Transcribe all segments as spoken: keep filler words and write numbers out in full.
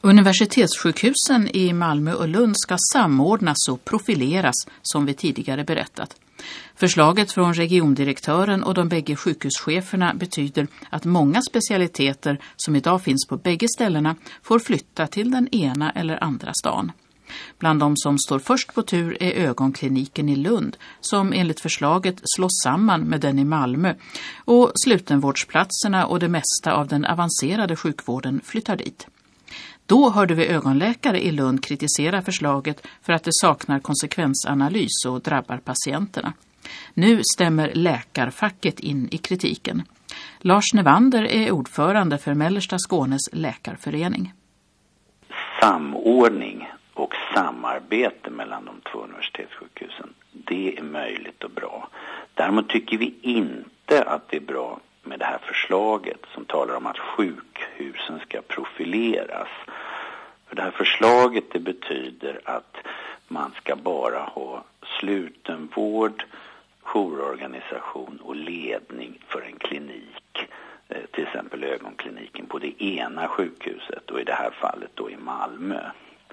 Universitetssjukhusen i Malmö och Lund ska samordnas och profileras som vi tidigare berättat. Förslaget från regiondirektören och de bägge sjukhuscheferna betyder att många specialiteter som idag finns på bägge ställena får flytta till den ena eller andra stan. Bland de som står först på tur är ögonkliniken i Lund som enligt förslaget slås samman med den i Malmö och slutenvårdsplatserna och det mesta av den avancerade sjukvården flyttar dit. Då hörde vi ögonläkare i Lund kritisera förslaget för att det saknar konsekvensanalys och drabbar patienterna. Nu stämmer läkarfacket in i kritiken. Lars Nevander är ordförande för Mellersta Skånes läkarförening. Samordning och samarbete mellan de två universitetssjukhusen, det är möjligt och bra. Däremot tycker vi inte att det är bra med det här förslaget som talar om att sjukhusen ska profileras. För det här förslaget det betyder att man ska bara ha slutenvård, jourorganisation och ledning för en klinik. Till exempel ögonkliniken på det ena sjukhuset och i det här fallet då i Malmö.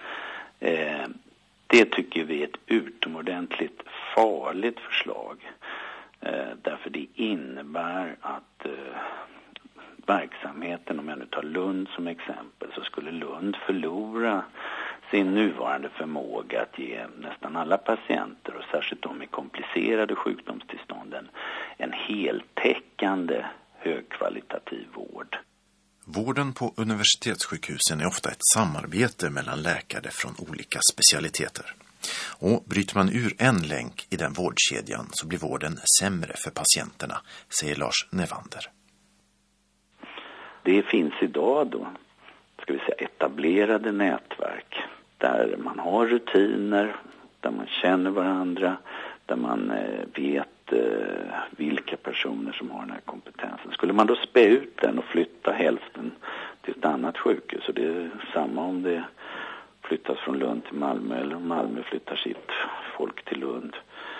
Det tycker vi är ett utomordentligt farligt förslag. Därför det innebär att verksamheten, om jag nu tar Lund som exempel, så skulle Lund förlora sin nuvarande förmåga att ge nästan alla patienter och särskilt de med komplicerade sjukdomstillstånden en heltäckande högkvalitativ vård. Vården på universitetssjukhusen är ofta ett samarbete mellan läkare från olika specialiteter. Och bryter man ur en länk i den vårdkedjan så blir vården sämre för patienterna, säger Lars Nevander. Det finns idag då, ska vi säga, etablerade nätverk där man har rutiner, där man känner varandra, där man vet vilka personer som har den här kompetensen. Skulle man då spä ut den och flytta hälften till ett annat sjukhus, och det är samma om det flyttas från Lund till Malmö eller om Malmö flyttar sitt folk till Lund,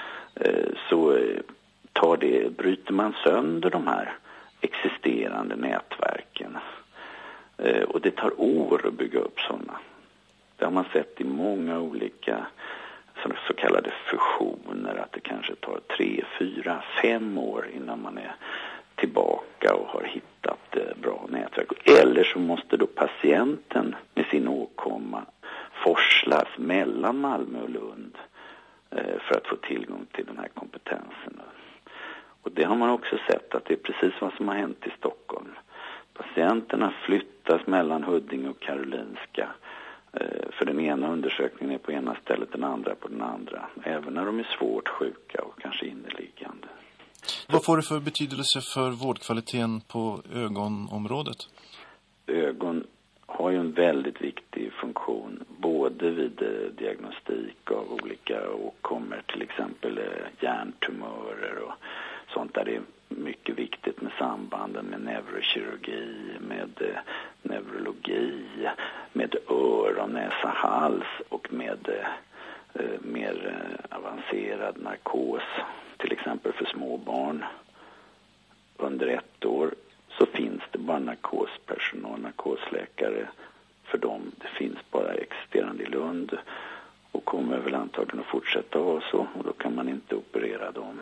så tar det, bryter man sönder de här existerande nätverken. Och det tar år att bygga upp sådana. Det har man sett i många olika så kallade fusioner, att det kanske tar tre, fyra, fem år innan man är tillbaka och har hittat bra nätverk. Eller så måste då patienten med sin åkomma forslas mellan Malmö och Lund för att få tillgång till den här kompetensen. Och det har man också sett att det är precis vad som har hänt i Stockholm. Patienterna flyttas mellan Huddinge och Karolinska. För den ena undersökningen är på ena stället, den andra på den andra. Även när de är svårt sjuka och kanske inneliggande. Vad får det för betydelse för vårdkvaliteten på ögonområdet? Ögon har ju en väldigt viktig funktion både vid diagnostik av olika åkommor, till exempel hjärntumörer och sånt där det är mycket viktigt med sambanden med neurokirurgi, med neurologi, med öron, näsa, hals och med eh, mer avancerad narkos, till exempel för små barn. Under ett år så finns det bara narkospersonal, narkosläkare för dem. Det finns bara existerande i Lund och kommer väl antagligen att fortsätta vara så, och då kan man inte operera dem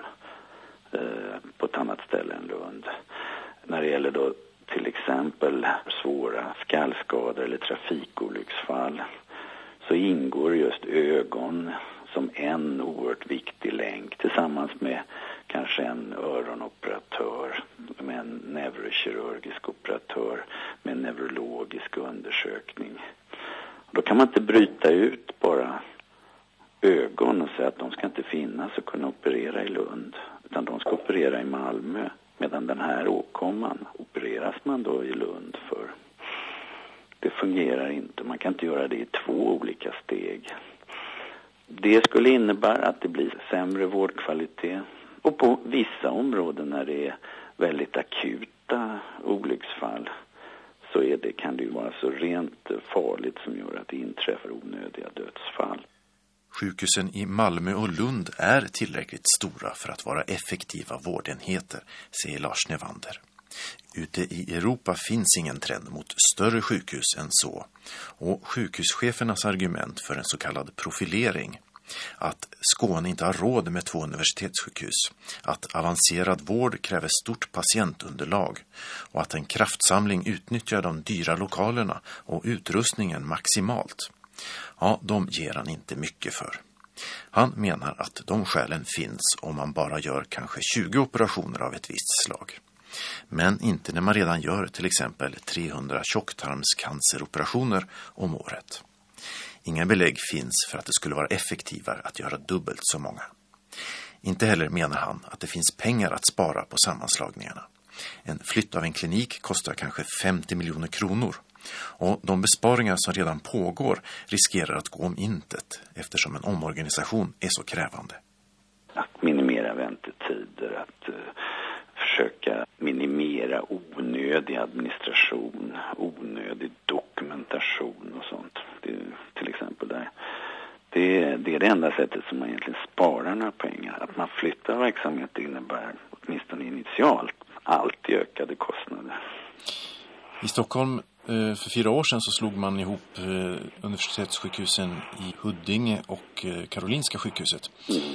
på ett annat ställe än Lund. När det gäller då till exempel svåra skallskador eller trafikolycksfall så ingår just ögon som en oerhört viktig länk tillsammans med kanske en öronoperatör, med en neurokirurgisk operatör, med en neurologisk undersökning. Då kan man inte bryta ut bara ögon och säga att de ska inte finnas och kunna operera i Lund, utan de ska operera i Malmö, medan den här åkomman opereras man då i Lund för. Det fungerar inte, man kan inte göra det i två olika steg. Det skulle innebära att det blir sämre vårdkvalitet, och på vissa områden när det är väldigt akuta olycksfall så är det, kan det ju vara så rent farligt som gör att det inträffar onödiga dödsfall. Sjukhusen i Malmö och Lund är tillräckligt stora för att vara effektiva vårdenheter, säger Lars Nevander. Ute i Europa finns ingen trend mot större sjukhus än så, och sjukhuschefernas argument för en så kallad profilering, att Skåne inte har råd med två universitetssjukhus, att avancerad vård kräver stort patientunderlag och att en kraftsamling utnyttjar de dyra lokalerna och utrustningen maximalt, ja, de ger han inte mycket för. Han menar att de skälen finns om man bara gör kanske tjugo operationer av ett visst slag. Men inte när man redan gör till exempel trehundra tjocktarmscanceroperationer om året. Inga belägg finns för att det skulle vara effektivare att göra dubbelt så många. Inte heller menar han att det finns pengar att spara på sammanslagningarna. En flytt av en klinik kostar kanske femtio miljoner kronor. Och de besparingar som redan pågår riskerar att gå om intet eftersom en omorganisation är så krävande. Att minimera väntetider, att uh, försöka minimera onödig administration, onödig dokumentation och sånt. Det, till exempel där. Det, det är det enda sättet som man egentligen sparar några pengar. Att man flyttar verksamhet innebär åtminstone initialt alltid ökade kostnader. I Stockholm för fyra år sedan så slog man ihop universitetssjukhusen i Huddinge och Karolinska sjukhuset. Mm.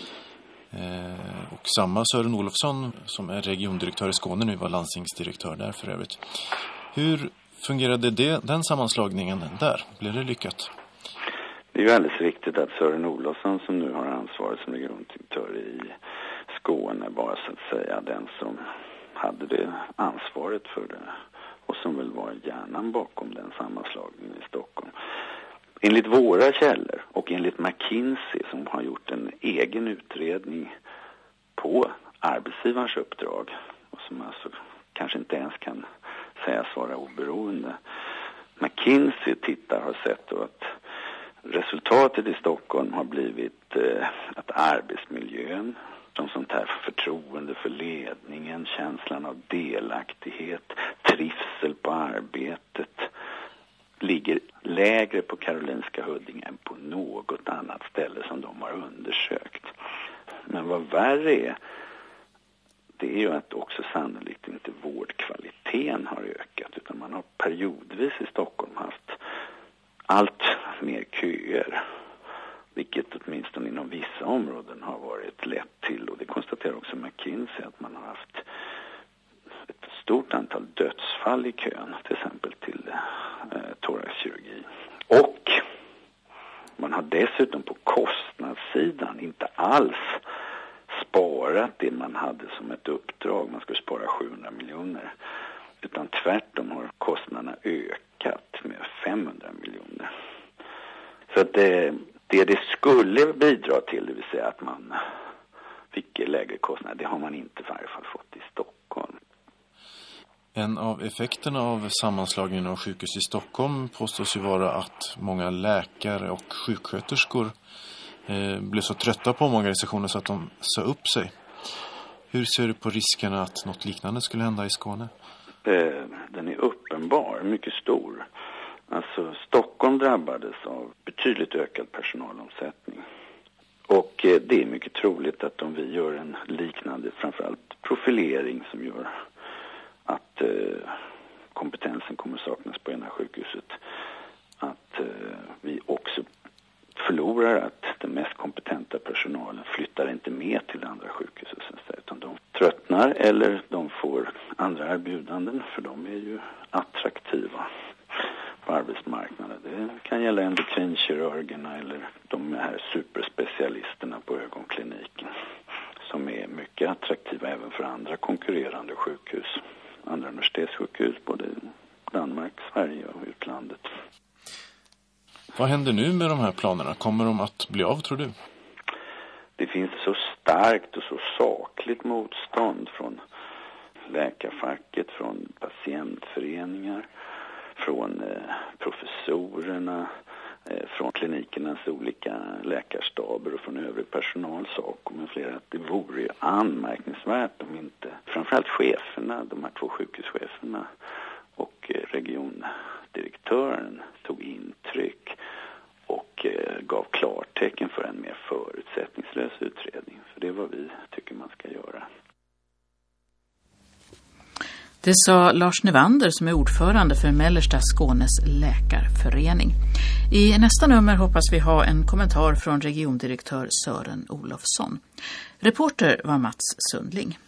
Och samma Sören Olofsson som är regiondirektör i Skåne nu var landstingsdirektör där för övrigt. Hur fungerade det, den sammanslagningen där? Blev det lyckat? Det är ju alldeles riktigt att Sören Olofsson som nu har ansvaret som regiondirektör i Skåne var så att säga den som hade det ansvaret för det. Och som väl var hjärnan bakom den sammanslagningen i Stockholm. Enligt våra källor och enligt McKinsey som har gjort en egen utredning på arbetsgivarens uppdrag och som alltså kanske inte ens kan sägas vara oberoende. McKinsey tittar har sett då att resultatet i Stockholm har blivit eh, att arbetsmiljön, som sånt här förtroende för ledningen, känslan av delaktighet, trivsel på arbetet ligger lägre på Karolinska Huddinge än på något annat ställe som de har undersökt. Men vad värre är, det är ju att också sannolikt inte vårdkvaliteten har ökat utan man har periodvis i Stockholm haft allt mer köer. Vilket åtminstone inom vissa områden har varit lätt till. Och det konstaterar också McKinsey att man har haft ett stort antal dödsfall i kön. Till exempel till eh, thoraxkirurgi. Och man har dessutom på kostnadssidan inte alls sparat det man hade som ett uppdrag. Man skulle spara sjuhundra miljoner. Utan tvärtom har kostnaderna ökat med femhundra miljoner. Så att det... Det det skulle bidra till, det vill säga att man fick lägre kostnader, det har man inte i varje fall fått i Stockholm. En av effekterna av sammanslagningen av sjukhus i Stockholm påstås ju vara att många läkare och sjuksköterskor eh, blev så trötta på omorganisationen så att de sa upp sig. Hur ser du på riskerna att något liknande skulle hända i Skåne? Eh, den är uppenbar, mycket stor. Alltså Stockholm drabbades av betydligt ökad personalomsättning. Och eh, det är mycket troligt att om vi gör en liknande, framförallt profilering som gör att eh, kompetensen kommer saknas på ena sjukhuset, att eh, vi också förlorar att den mest kompetenta personalen flyttar inte med till det andra sjukhuset utan de tröttnar eller de får andra erbjudanden för de är ju attraktiva på arbetsmarknaden. Det kan gälla endokrinkirurgerna eller de här superspecialisterna på ögonkliniken som är mycket attraktiva även för andra konkurrerande sjukhus. Andra universitetssjukhus både i Danmark, Sverige och utlandet. Vad händer nu med de här planerna? Kommer de att bli av, tror du? Det finns så starkt och så sakligt motstånd från läkarfacket, från patientföreningar, från eh, professorerna, eh, från klinikernas olika läkarstaber och från övrig personal, SACO med flera, att det vore ju anmärkningsvärt om inte framförallt cheferna, de här två sjukhuscheferna och eh, regiondirektören tog intryck och eh, gav klartecken för en mer förutsättningslös utredning. För det är vad vi tycker man ska göra. Det sa Lars Nevander som är ordförande för Mellersta Skånes läkarförening. I nästa nummer hoppas vi ha en kommentar från regiondirektör Sören Olofsson. Reporter var Mats Sundling.